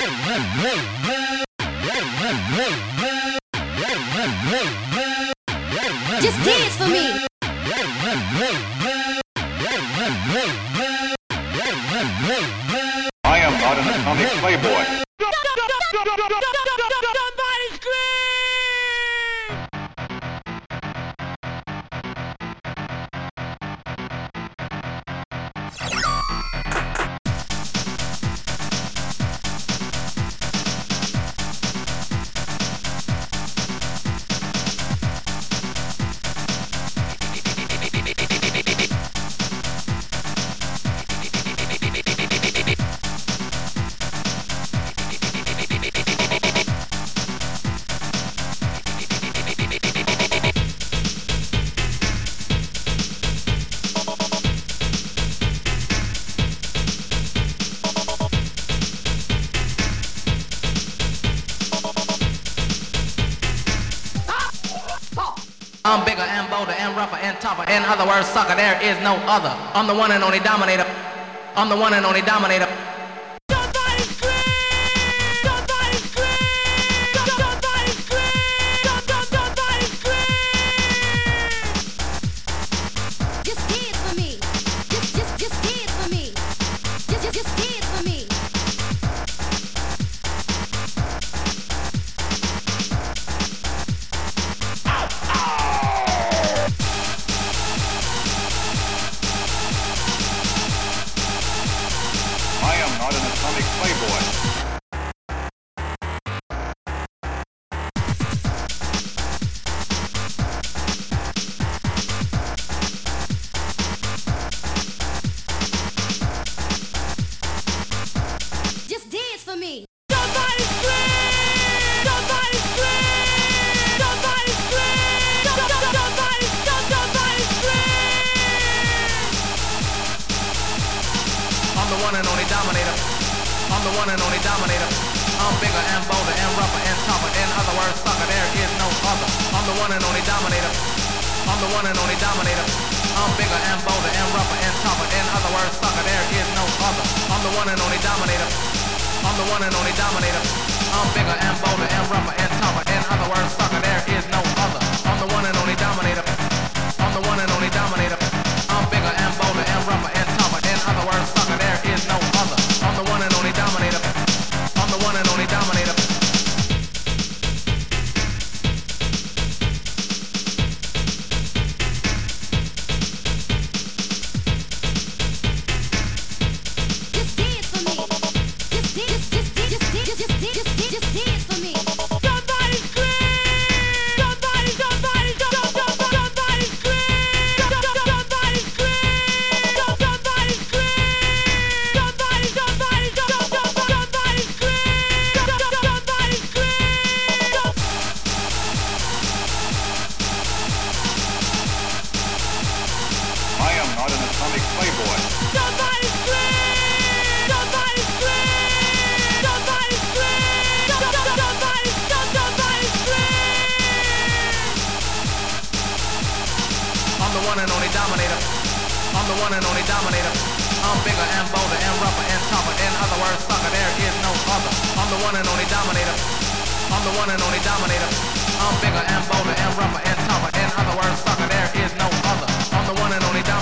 Just dance for me. I am not an atomic playboy. Somebody scream! I'm bigger and bolder and rougher and tougher. In other words, sucker, there is no other. I'm the one and only dominator. I'm the one and only dominator. Somebody scream! Somebody scream! Somebody scream! Somebody scream! Just dance for me. Just dance for me. Just dance for me. I am not an atomic playboy. Just dance for me. Somebody scream! Somebody scream! Somebody scream! Somebody scream! I'm the one and only dominator. I'm the one and only dominator. I'm bigger and bolder and rougher and tougher. In other words, sucker, there is no other. I'm the one and only dominator. I'm the one and only dominator. I'm bigger and bolder and rougher and tougher. In other words, sucker, there is no other. I'm the one and only dominator. I'm the one and only dominator. I'm bigger and bolder and rougher and tougher. In other words, sucker, there is no other. I'm the one and only dominator. I'm the one and only dominator. I'm bigger and bolder and rougher and tougher. In other words, sucker, there is no other. I'm the one and only dominator. I'm the one and only dominator. Just dance for me. Just dance for me. Somebody scream! Somebody scream! Somebody scream! Somebody scream! Somebody scream! Somebody I am not an atomic playboy. Somebody scream! Somebody scream! Somebody scream! Somebody scream! I'm the one and only dominator. I'm the one and only dominator. I'm bigger and bolder and rougher and tougher. In other words, sucker, there is no other. I'm the one and only dominator. I'm the one and only dominator. I'm bigger and bolder and rougher and tougher. In other words, sucker, there is no other. I'm the one and only dominator.